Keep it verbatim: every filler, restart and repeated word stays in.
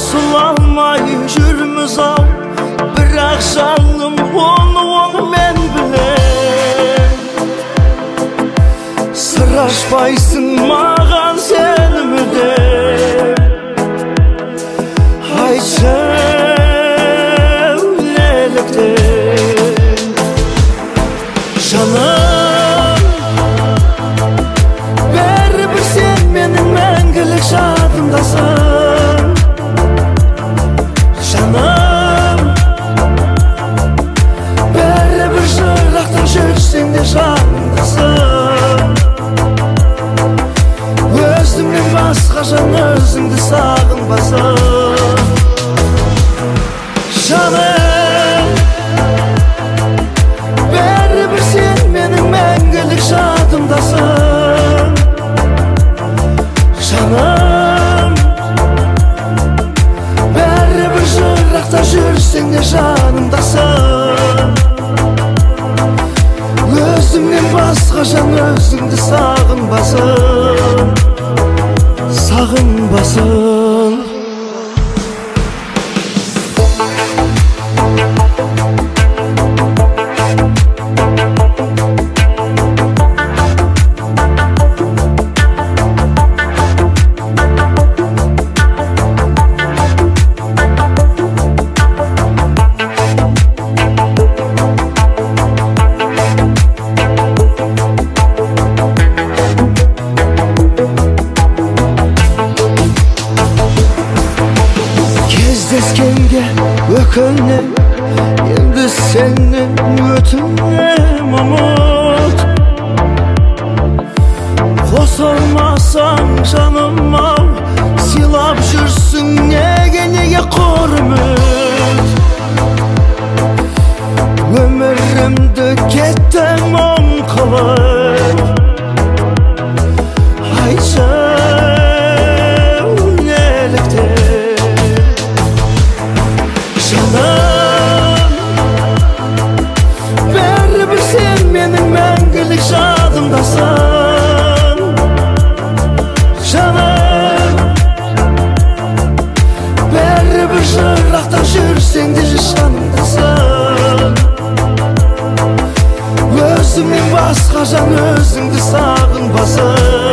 Qosılalmay жүрміз ау, бірақ жаным оны оны мен білем. Сыр ашпайсың маған сен мүлдем. Айтшы неліктен жаным, бәрібір сен менің мәңгілік жадымдасың. Жаным, бәрібір жырақтан жүрсең де жанымдасың. Өзімнен басқа жан өзіңді сағынбасың. Жаным, бәрібір сен менің мәңгілік жадымдасың. Жаным, бәрібір жырақта жүрсең де жанымдасың. Өзімнен басқа жан өзіңді сағынбасың. Сағынбасың. Кездескенге өкінем, енді сенен өтінем ұмыт. Қосылмасаң жаным ау, сыйлап жүрсің неге неге құрмет. Өмірімді кеттің мұң қылып. Айтшы бәрібір сен менің мәңгілік жадымдасың. Жаным, бәрібір жырақта жүрсең де жанымдасың. Өзімнен басқа жан өзіңді сағынбасың.